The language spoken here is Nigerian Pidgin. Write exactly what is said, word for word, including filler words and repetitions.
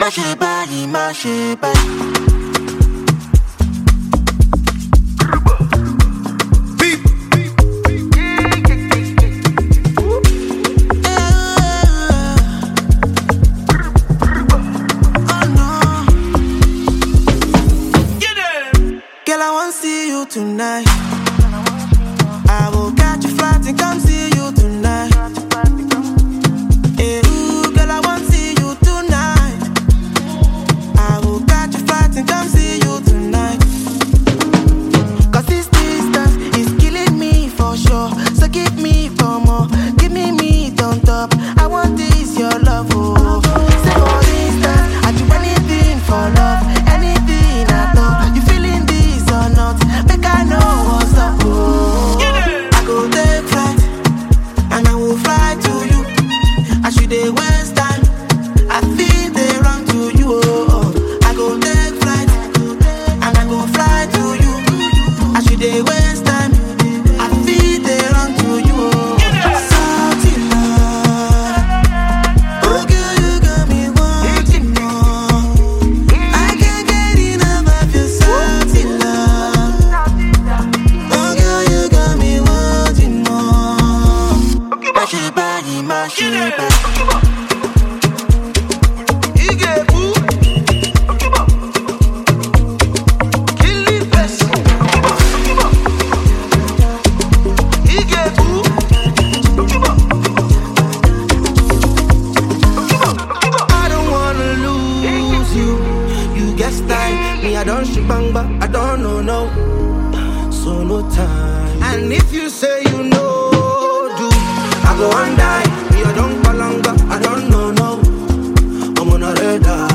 Mache body, mache body. Tonight, I will catch a flight and come see you tonight. Hey, ooh, girl, I want to see you tonight. I will catch a flight and come see you tonight. Cause this distance is killing me for sure. So give me for more, give me meat on top. I want this, your love, oh. Say for instance, I do anything for love, anything at all. You feeling this or not? I know what's up, oh. I go take flight, and I will fly to you. I should they waste time, I feel they run to you, oh. I go take flight, and I go fly to you. I should they waste time, I feel they run to you, oh. Salty love, oh girl, you got me wanting more. I can't get enough of your salty love. Mache body, mache body. I don't wanna lose you. You get style, me I don't shit bang but I don't know no. So no time. And if you say you know, I go and die, me I don't belong, but I don't know, no. I'm on a radar.